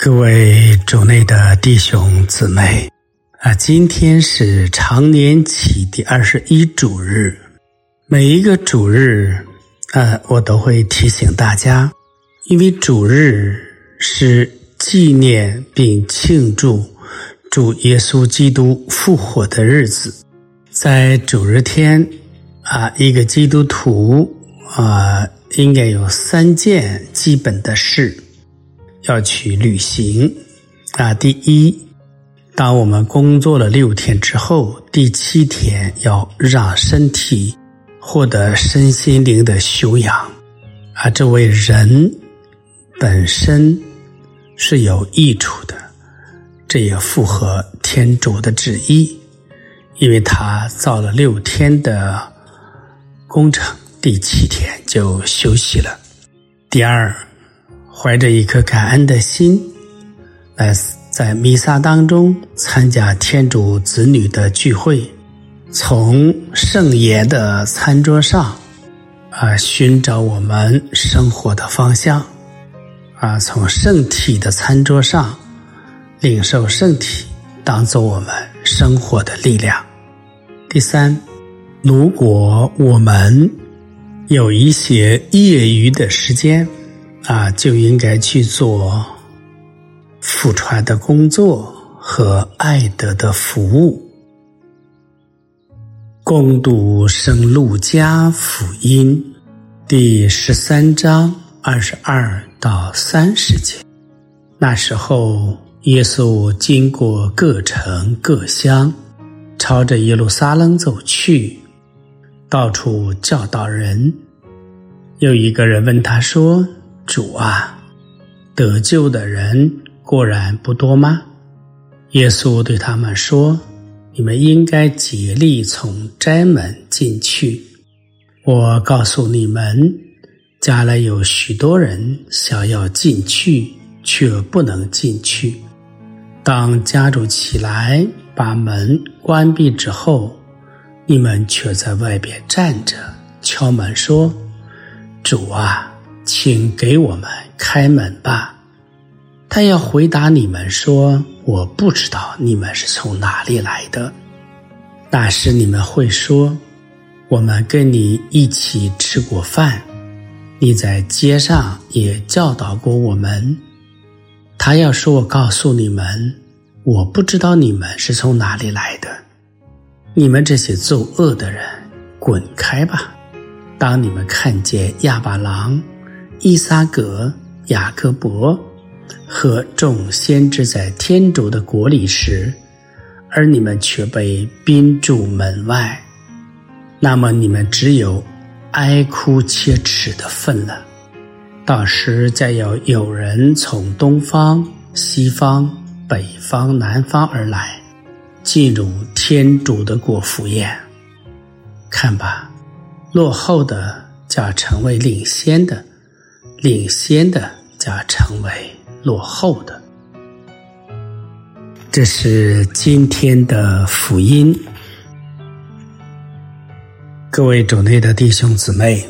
各位主内的弟兄姊妹今天是常年期第21主日。每一个主日我都会提醒大家，因为主日是纪念并庆祝主耶稣基督复活的日子。在主日天一个基督徒应该有3件基本的事要去履行第一，当我们工作了6天之后，第7天要让身体获得身心灵的修养这为人本身是有益处的，这也符合天主的旨意，因为他造了6天的工程，第7天就休息了。第二，怀着一颗感恩的心来在弥撒当中参加天主子女的聚会，从圣言的餐桌上寻找我们生活的方向从圣体的餐桌上领受圣体，当作我们生活的力量。第三，如果我们有一些业余的时间就应该去做福传的工作和爱德的服务。恭读圣路加福音第13章22到30节。那时候，耶稣经过各城各乡，朝着耶路撒冷走去，到处教导人。有一个人问他说：主啊，得救的人果然不多吗？耶稣对他们说：你们应该竭力从斋门进去。我告诉你们，将来有许多人想要进去，却不能进去。当家主起来把门关闭之后，你们却在外边站着，敲门说：主啊，请给我们开门吧。他要回答你们说：我不知道你们是从哪里来的。那时你们会说：我们跟你一起吃过饭，你在街上也教导过我们。他要说：我告诉你们，我不知道你们是从哪里来的。你们这些作恶的人，滚开吧。当你们看见亚巴郎、依撒格、雅各伯和众先知在天主的国里时，而你们却被逼住门外，那么你们只有哀哭切齿的份了。到时将要有人从东方、西方、北方、南方而来，进入天主的国赴宴。看吧，落后的将成为领先的，领先的将成为落后的。这是今天的福音。各位主内的弟兄姊妹，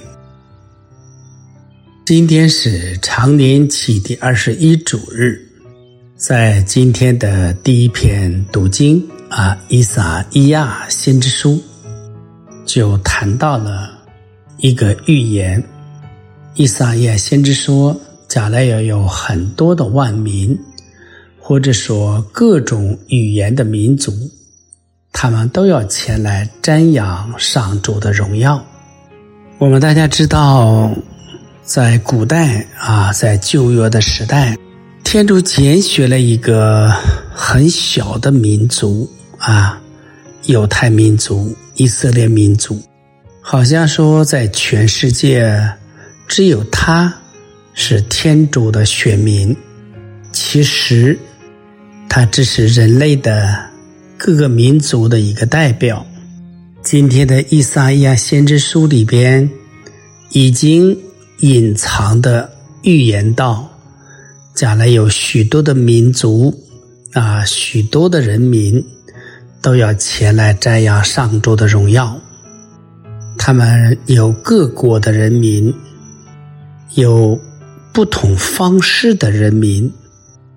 今天是常年期第21主日。在今天的第一篇读经以撒依亚先知书就谈到了一个预言。以撒依亚先知说，将来要有很多的万民，或者说各种语言的民族，他们都要前来瞻仰上主的荣耀。我们大家知道，在古代在旧约的时代，天主拣选了一个很小的民族犹太民族、以色列民族，好像说在全世界只有他是天主的选民。其实他只是人类的各个民族的一个代表。今天的以撒依亚先知书里边已经隐藏的预言到，将来有许多的民族许多的人民都要前来瞻仰上主的荣耀。他们有各国的人民，有不同方式的人民，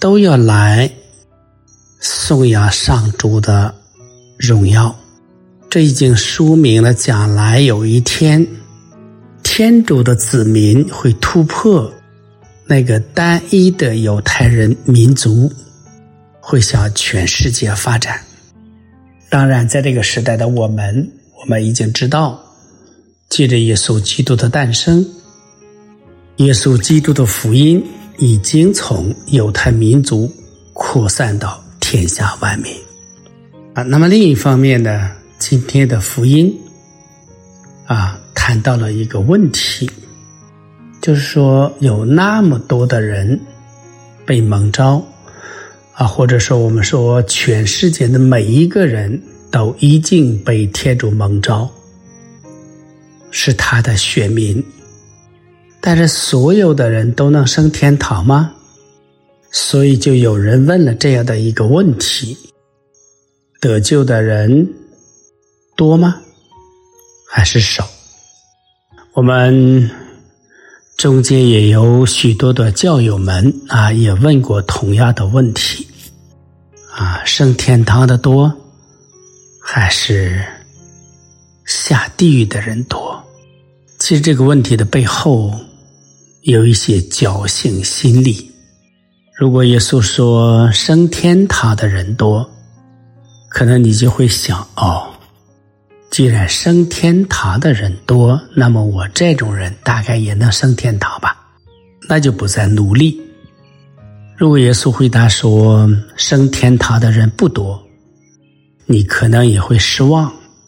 都要来颂扬上主的荣耀。这已经说明了将来有一天，天主的子民会突破那个单一的犹太人民族，会向全世界发展。当然在这个时代的我们已经知道，借着耶稣基督的诞生，耶稣基督的福音已经从犹太民族扩散到天下万民。那么另一方面呢，今天的福音谈到了一个问题，就是说有那么多的人被蒙召或者说我们说全世界的每一个人都已经被天主蒙召，是他的选民。但是所有的人都能升天堂吗？所以就有人问了这样的一个问题：得救的人多吗？还是少？我们中间也有许多的教友们也问过同样的问题升天堂的多还是下地狱的人多？其实这个问题的背后有一些侥幸心理。如果耶稣说升天堂的人多，可能你就会想既然升天堂的人多，那么我这种人大概也能升天堂吧，那就不再努力。如果耶稣回答说升天堂的人不多，你可能也会失望。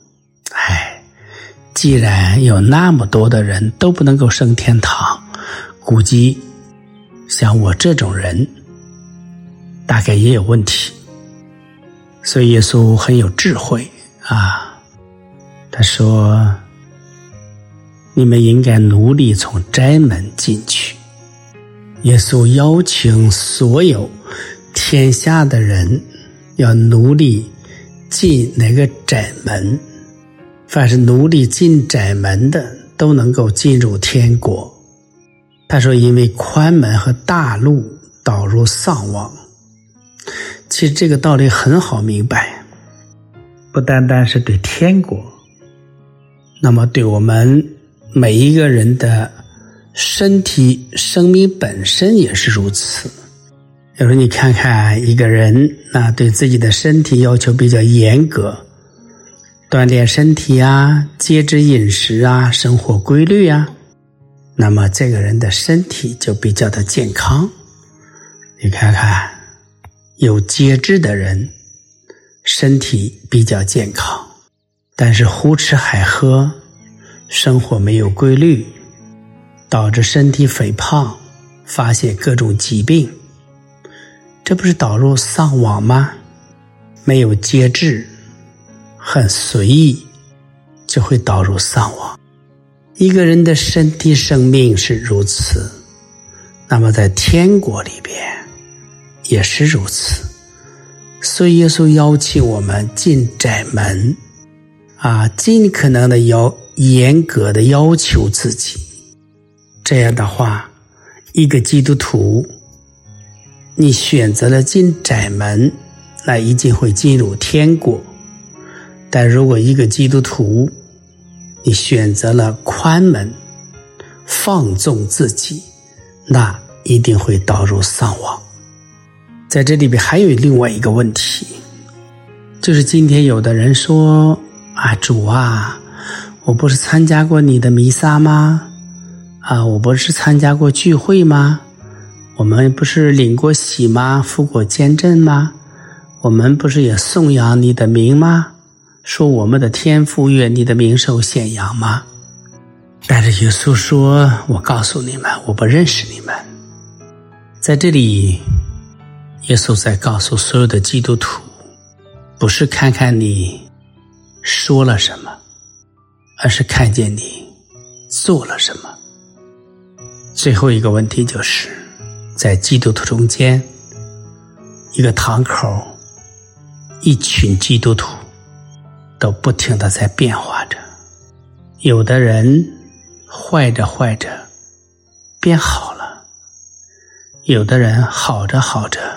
既然有那么多的人都不能够升天堂，估计像我这种人大概也有问题。所以耶稣很有智慧他说你们应该努力从斋门进去。耶稣邀请所有天下的人要努力进那个斋门，凡是努力进斋门的都能够进入天国。他说因为宽门和大路导入丧亡。其实这个道理很好明白，不单单是对天国，那么对我们每一个人的身体生命本身也是如此。有时候你看看一个人对自己的身体要求比较严格，锻炼身体节制饮食生活规律那么这个人的身体就比较的健康。你看看有节制的人身体比较健康，但是胡吃海喝，生活没有规律，导致身体肥胖，发现各种疾病，这不是导入丧亡吗？没有节制，很随意，就会导入丧亡。一个人的身体生命是如此，那么在天国里边也是如此。所以耶稣邀请我们进斋门尽可能的严格的要求自己。这样的话，一个基督徒你选择了进斋门，那一定会进入天国。但如果一个基督徒你选择了宽门，放纵自己，那一定会导入丧亡。在这里边还有另外一个问题，就是今天有的人说主我不是参加过你的弥撒吗？我不是参加过聚会吗？我们不是领过洗吗？付过监证吗？我们不是也颂扬你的名吗？说我们的天父愿你的名受显扬吗？但是耶稣说，我告诉你们，我不认识你们。在这里耶稣在告诉所有的基督徒，不是看看你说了什么，而是看见你做了什么。最后一个问题就是在基督徒中间，一个堂口，一群基督徒都不停地在变化着。有的人坏着变好了，有的人好着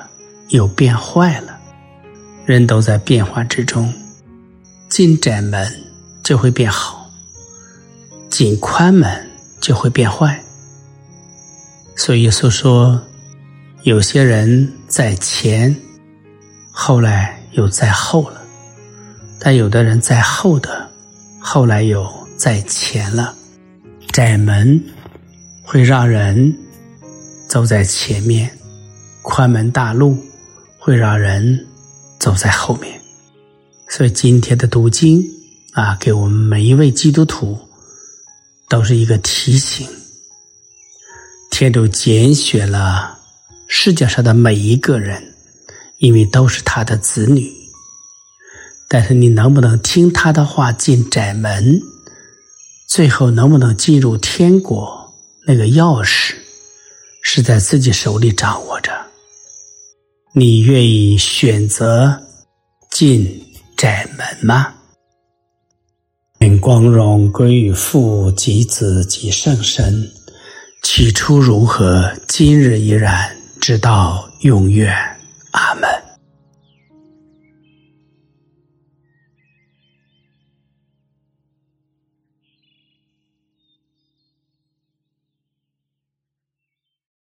又变坏了。人都在变化之中，进窄门就会变好，进宽门就会变坏。所以耶稣说，有些人在前，后来又在后了，但有的人在后的，后来又在前了。窄门会让人走在前面，宽门大路会让人走在后面。所以今天的读经给我们每一位基督徒都是一个提醒。天主拣选了世界上的每一个人，因为都是他的子女。但是你能不能听他的话进窄门，最后能不能进入天国，那个钥匙是在自己手里掌握着。你愿意选择进窄门吗？愿光荣归于父及子及圣神，起初如何，今日依然，直到永远。阿们。